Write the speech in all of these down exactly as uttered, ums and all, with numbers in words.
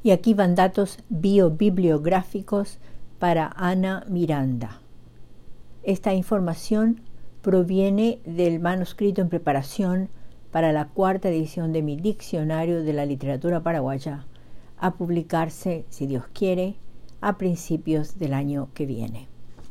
Y aquí van datos biobibliográficos para Ana Miranda. Esta información proviene del manuscrito en preparación para la cuarta edición de mi Diccionario de la Literatura Paraguaya, a publicarse, si Dios quiere, a principios del año que viene.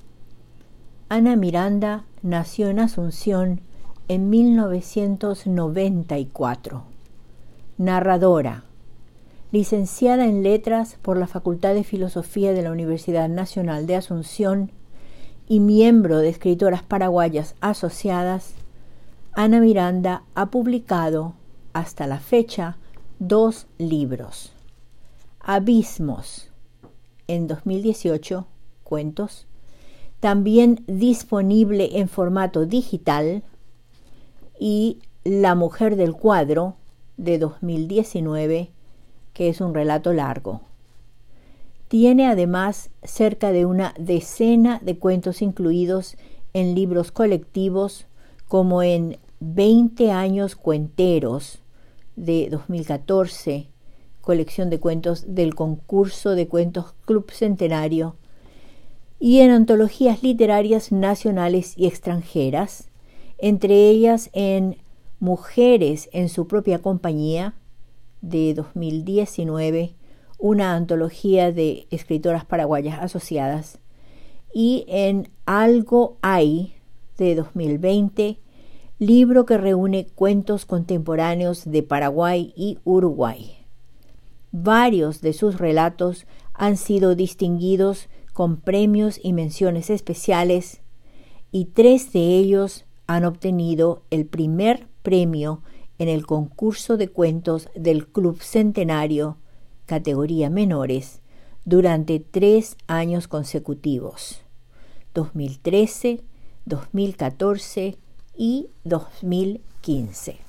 Ana Miranda nació en Asunción en mil novecientos noventa y cuatro. Narradora, licenciada en Letras por la Facultad de Filosofía de la Universidad Nacional de Asunción y miembro de Escritoras Paraguayas Asociadas, Ana Miranda ha publicado hasta la fecha dos libros: Abismos, en dos mil dieciocho, cuentos, también disponible en formato digital, y La Mujer del Cuadro, de dos mil diecinueve, que es un relato largo. Tiene además cerca de una decena de cuentos incluidos en libros colectivos, como en veinte años cuenteros, de dos mil catorce, colección de cuentos del concurso de cuentos Club Centenario, y en antologías literarias nacionales y extranjeras, entre ellas en Mujeres en su propia compañía, de dos mil diecinueve, una antología de escritoras paraguayas asociadas, y en Algo hay, de dos mil veinte, libro que reúne cuentos contemporáneos de Paraguay y Uruguay. Varios de sus relatos han sido distinguidos con premios y menciones especiales, y tres de ellos han obtenido el primer premio en el concurso de cuentos del Club Centenario, categoría menores, durante tres años consecutivos, dos mil trece, dos mil catorce y dos mil quince.